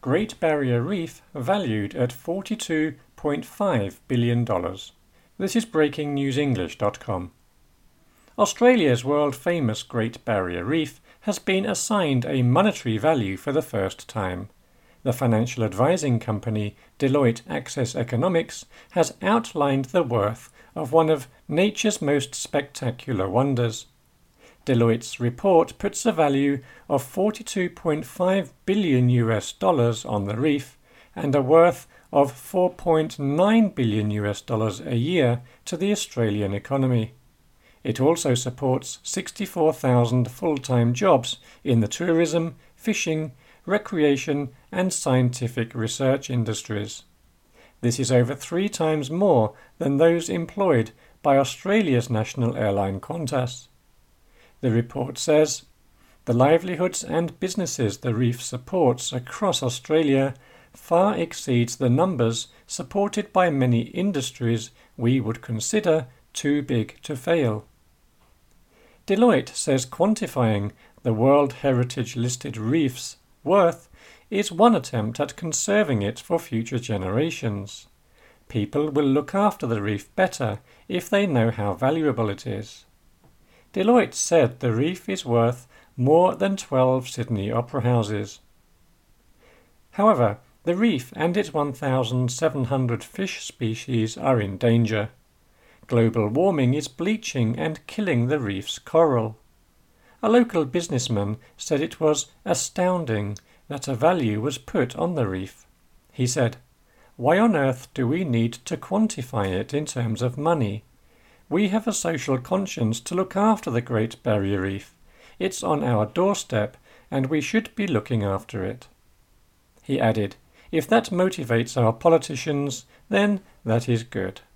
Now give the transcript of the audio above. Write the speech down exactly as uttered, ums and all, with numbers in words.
Great Barrier Reef valued at forty-two point five billion dollars. This is breaking news english dot com. Australia's world-famous Great Barrier Reef has been assigned a monetary value for the first time. The financial advising company Deloitte Access Economics has outlined the worth of one of nature's most spectacular wonders. Deloitte's report puts a value of forty-two point five billion U S dollars on the reef and a worth of four point nine billion U S dollars a year to the Australian economy. It also supports sixty-four thousand full-time jobs in the tourism, fishing, recreation and scientific research industries. This is over three times more than those employed by Australia's national airline Qantas. The report says, the livelihoods and businesses the reef supports across Australia far exceeds the numbers supported by many industries we would consider too big to fail. Deloitte says quantifying the World Heritage listed reef's worth is one attempt at conserving it for future generations. People will look after the reef better if they know how valuable it is. Deloitte said the reef is worth more than twelve Sydney opera houses. However, the reef and its one thousand seven hundred fish species are in danger. Global warming is bleaching and killing the reef's coral. A local businessman said it was astounding that a value was put on the reef. He said, "Why on earth do we need to quantify it in terms of money? We have a social conscience to look after the Great Barrier Reef. It's on our doorstep and we should be looking after it." He added, "If that motivates our politicians, then that is good."